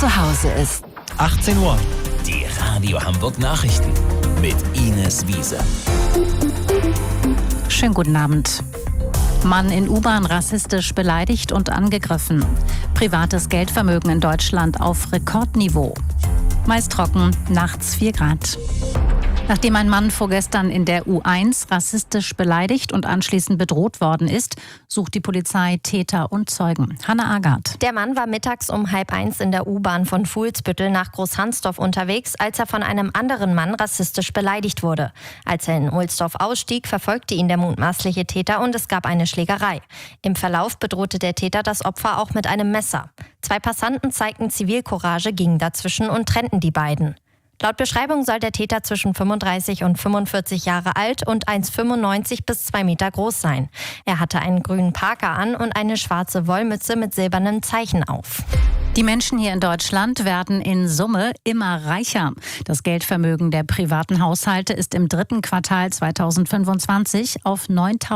zu Hause ist. 18 Uhr. Die Radio Hamburg Nachrichten mit Ines Wiese. Schönen guten Abend. Mann in U-Bahn rassistisch beleidigt und angegriffen. Privates Geldvermögen in Deutschland auf Rekordniveau. Meist trocken, nachts 4 Grad. Nachdem ein Mann vorgestern in der U1 rassistisch beleidigt und anschließend bedroht worden ist, sucht die Polizei Täter und Zeugen. Hanna Agard. Der Mann war mittags um 12:30 in der U-Bahn von Fuhlsbüttel nach Großhansdorf unterwegs, als er von einem anderen Mann rassistisch beleidigt wurde. Als er in Ohlsdorf ausstieg, verfolgte ihn der mutmaßliche Täter und es gab eine Schlägerei. Im Verlauf bedrohte der Täter das Opfer auch mit einem Messer. 2 Passanten zeigten Zivilcourage, gingen dazwischen und trennten die beiden. Laut Beschreibung soll der Täter zwischen 35 und 45 Jahre alt und 1,95 bis 2 Meter groß sein. Er hatte einen grünen Parker an und eine schwarze Wollmütze mit silbernem Zeichen auf. Die Menschen hier in Deutschland werden in Summe immer reicher. Das Geldvermögen der privaten Haushalte ist im 3. Quartal 2025 auf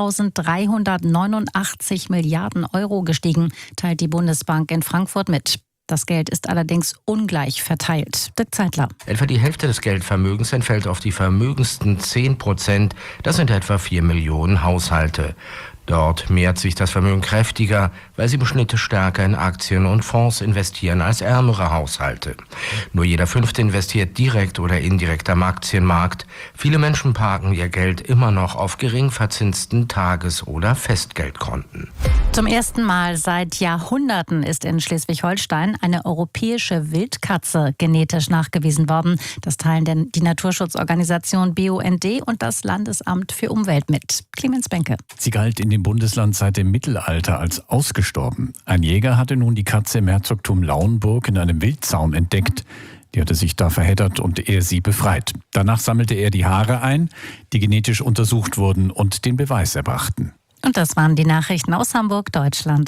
9.389 Milliarden Euro gestiegen, teilt die Bundesbank in Frankfurt mit. Das Geld ist allerdings ungleich verteilt. Dirk Zeitler. Etwa die Hälfte des Geldvermögens entfällt auf die vermögendsten 10%. Das sind etwa 4 Millionen Haushalte. Dort mehrt sich das Vermögen kräftiger, weil sie im Schnitt stärker in Aktien und Fonds investieren als ärmere Haushalte. Nur jeder 5. investiert direkt oder indirekt am Aktienmarkt. Viele Menschen parken ihr Geld immer noch auf gering verzinsten Tages- oder Festgeldkonten. Zum ersten Mal seit Jahrhunderten ist in Schleswig-Holstein eine europäische Wildkatze genetisch nachgewiesen worden. Das teilen denn die Naturschutzorganisation BUND und das Landesamt für Umwelt mit. Clemens Benke. Sie galt in dem Bundesland seit dem Mittelalter als ausgestorben. Ein Jäger hatte nun die Katze im Herzogtum Lauenburg in einem Wildzaun entdeckt. Die hatte sich da verheddert und er sie befreit. Danach sammelte er die Haare ein, die genetisch untersucht wurden und den Beweis erbrachten. Und das waren die Nachrichten aus Hamburg, Deutschland.